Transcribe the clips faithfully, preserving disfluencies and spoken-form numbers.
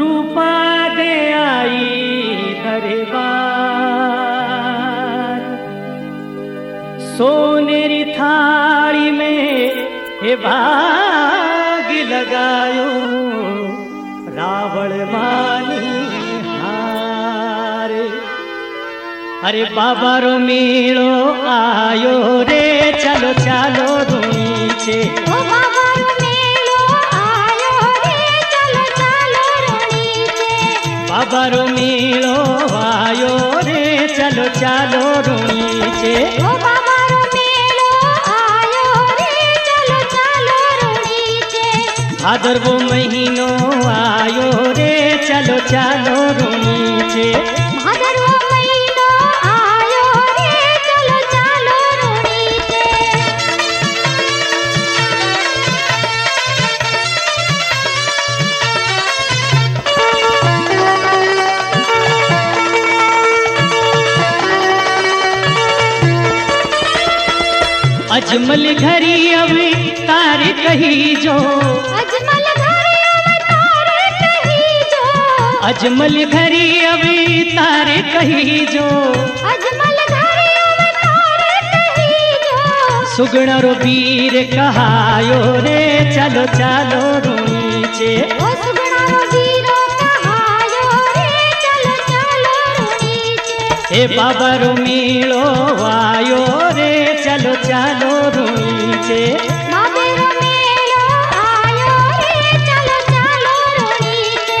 रूपा दे आई दरबार, सोनेरी थाली में हे भाग लगायो, रावण मानी हार। अरे बाबा रो मेलो आयो रे, चलो चलो नीचे। ओ बाबा रो मेलो आयो रे, चलो चलो नीचे। बाबा रो मेलो आयो रे, चलो चलो नीचे। ओ बाबा रो मेलो आयो रे, चलो चलो नीचे। भादरवो महीनो आयो रे, चलो चलो नीचे। भादरवो महीनो आयो रे, चलो चलो नीचे। अजमल घरी अभी तार कही जो, अजमल घरी अवतार कही जो। अजमल घरी अभी तार कही जो, अजमल घरी अवतार कही जो। सुगण रो वीर कहायो रे, चलो चलो नीचे। ओ सुगणा रो वीरो कहायो रे, चलो चलो नीचे। हे बाबा रो मेलो आयो रे, चलो चलो नीचे। बाबे रो मेलो आयो रे, चलो चलो नीचे।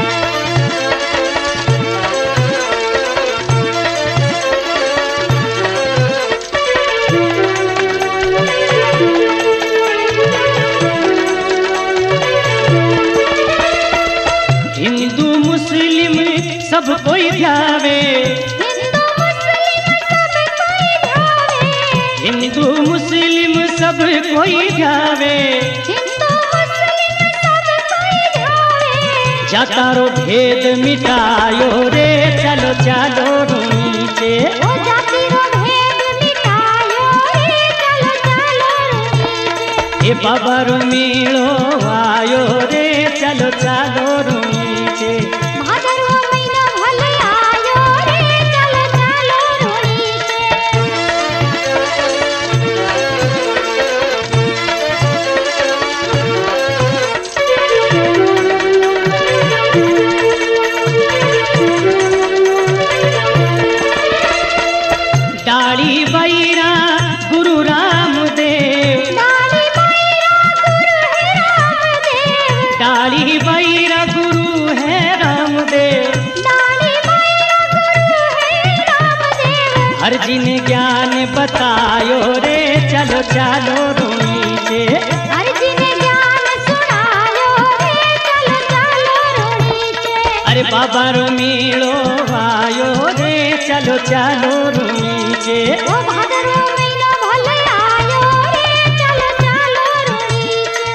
हिंदू मुस्लिम सब कोई ध्यावे, हिंदू मुस्लिम सब कोई ध्यावे। हिंदू मुस्लिम सब कोई ध्यावे। हिंदू मुस्लिम सब कोई ध्यावे। जाता रो भेद मिटायो रे, चलो चलो नीचे। ओ जाति रो भेद मिटायो रे, चलो चलो नीचे। हे बाबा रो मेलो आयो रे, चलो चलो नीचे। भादरवो महीनो भले आयो रे, चलो चलो नीचे। डाली बैरा गुरु रामदेव, डाली बैरा गुरु है रामदेव। डाली बैरा गुरु है रामदेव। डाली बैरा गुरु है रामदेव। हर जिन ज्ञान बतायो रे, चलो चलो नीचे। अर्जी ने ज्ञान सुनायो रे, चलो चलो नीचे। अरे बाबा रो मेलो आयो रे, चलो चलो नीचे। ओ भादरवो महीनो भले आयो रे, चलो चलो नीचे।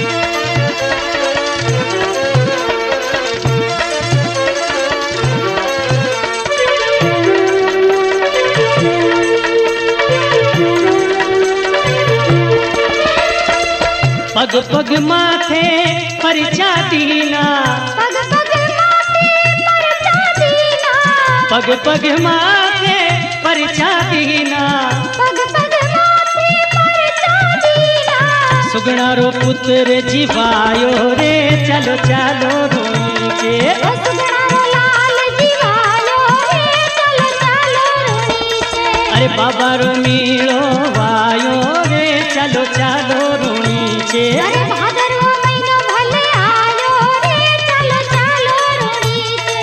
पग पग माथे पर चादीना, पग पग माथे पर चादीना। पग पग माथे पर चादीना। पग पग माथे पर चादीना। सुगणा रो पुत्र जीवायो रे, चलो चलो नीचे। ओ सुगणा रो लाल जीवायो रे, चलो चलो नीचे। अरे बाबा रो मेलो आयो रे, चलो चलो नीचे। अरे भादरवो महीनो भले आयो रे, चलो चलो नीचे।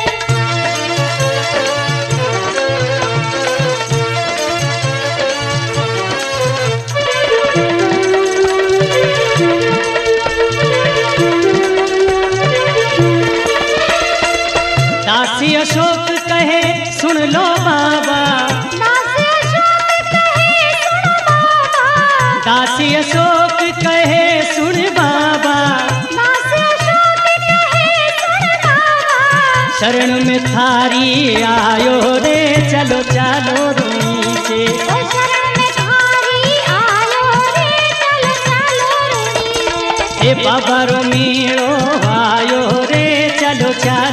दासी अशोक कहे सुन लो बाबा, दासी अशोक कहे सुन बाबा। दासी अशोक कहे सुन बाबा। दासी अशोक कहे सुन बाबा। शरण में थारी आयो रे, चलो चलो नीचे। ओ शरण में थारी आयो रे, चलो चलो नीचे। हे बाबा रो मेलो आयो रे, चलो चलो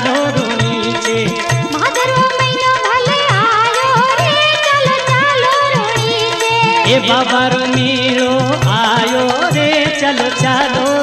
बाबा रो मेलो आयो रे चलो चलो